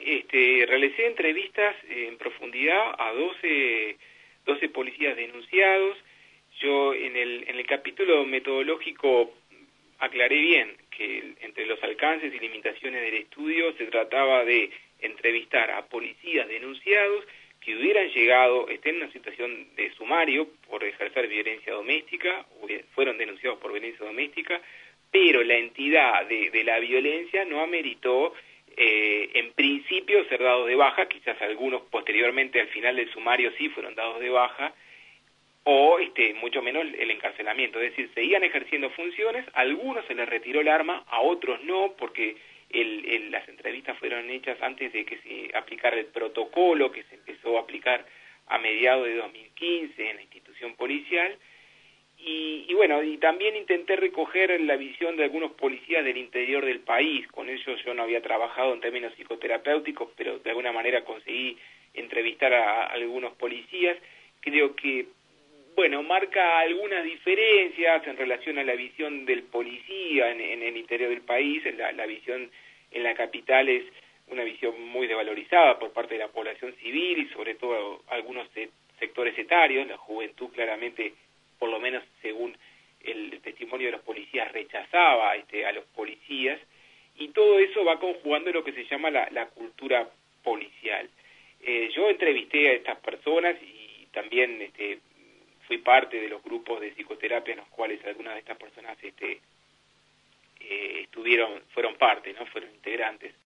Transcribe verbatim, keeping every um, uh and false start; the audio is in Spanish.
este, realicé entrevistas en profundidad a doce, doce policías denunciados. Yo en el, en el capítulo metodológico aclaré bien que entre los alcances y limitaciones del estudio se trataba de entrevistar a policías denunciados que hubieran llegado, estén en una situación de sumario por ejercer violencia doméstica, o fueron denunciados por violencia doméstica, pero la entidad de, de la violencia no ameritó eh, en principio ser dados de baja, quizás algunos posteriormente al final del sumario sí fueron dados de baja, o este, mucho menos el encarcelamiento, es decir, seguían ejerciendo funciones, a algunos se les retiró el arma, a otros no, porque el, el, las entrevistas fueron hechas antes de que se aplicara el protocolo que se empezó a aplicar a mediados de dos mil quince en la institución policial, y, y bueno, y también intenté recoger la visión de algunos policías del interior del país. Con ellos yo no había trabajado en términos psicoterapéuticos, pero de alguna manera conseguí entrevistar a, a algunos policías. Creo que bueno, marca algunas diferencias en relación a la visión del policía en, en el interior del país. La, la visión en la capital es una visión muy devalorizada por parte de la población civil y sobre todo algunos sectores etarios. La juventud claramente, por lo menos según el testimonio de los policías, rechazaba este, a los policías, y todo eso va conjugando lo que se llama la, la cultura policial. Eh, yo entrevisté a estas personas y también este, fui parte de los grupos de psicoterapia en los cuales algunas de estas personas este, eh, estuvieron, fueron parte, ¿no? Fueron integrantes.